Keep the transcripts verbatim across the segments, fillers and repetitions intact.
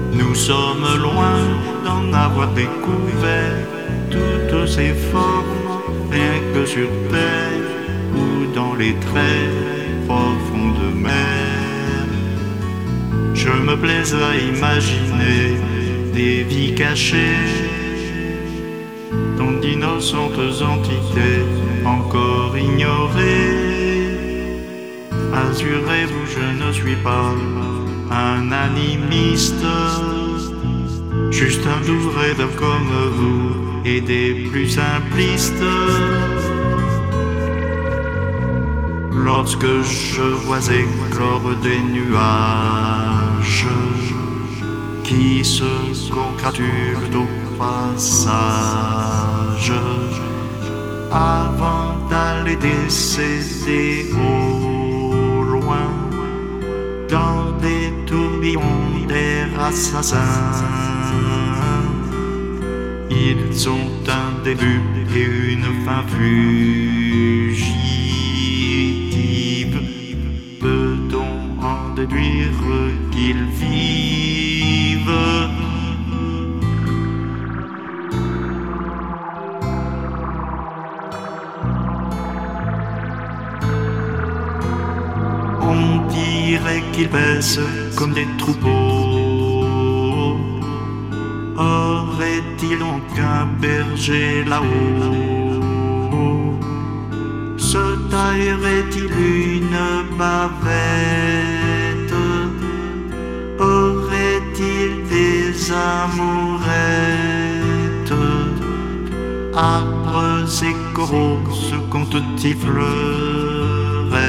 Nous sommes loin d'en avoir découvert toutes ces formes, rien que sur terre ou dans les traits profonds de mer. Je me plais à imaginer des vies cachées dans d'innocentes entités encore ignorées. Assurez-vous, je ne suis pas un animiste, juste un doux rêveur comme vous et des plus simplistes. Lorsque je vois éclore des nuages qui se congratulent au passage, avant d'aller décéder au loin dans des tourbillons d'air assassins, ils ont un début et une fin fugitive. Peut-on en déduire qu'ils vivent? On dirait qu'ils baissent comme des troupeaux. Aurait-il donc un berger là-haut? Se taillerait-il une bavette? Aurait-il des amourettes? Arbres et coraux se comptent-ils fleurettes?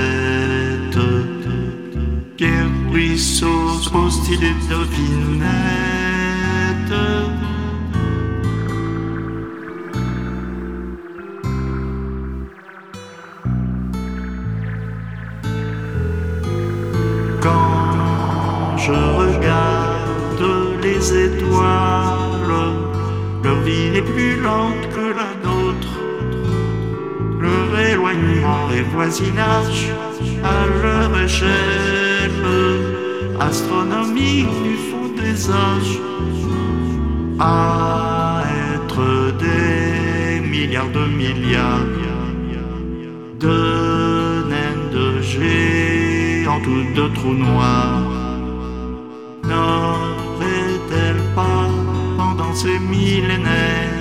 Pierre, ruisseaux, posent-ils des devinettes? Quand je regarde les étoiles, leur vie est plus lente que la nôtre. Leur éloignement et voisinage à leur échelle astronomique du fond des âges, à être des milliards de milliards de naines, de géants ou de trous noirs. N'aurait-elle pas, pendant ces millénaires,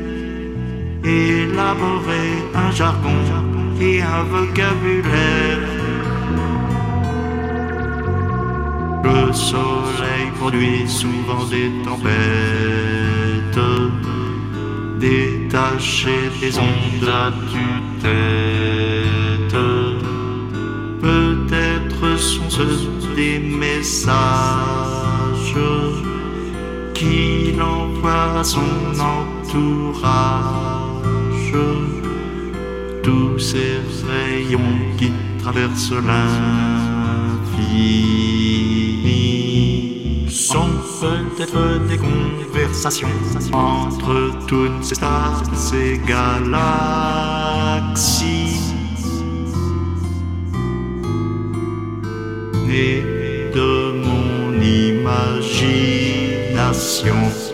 élaboré un jargon et un vocabulaire? Le soleil produit souvent des tempêtes, détacher des ondes à tue-tête. Peut-être sont-ce des messages qu'il envoie à son entourage. Tous ces rayons qui traversent l'infini sont peut-être des conversations entre toutes ces stars, ces galaxies, nées de mon imagination.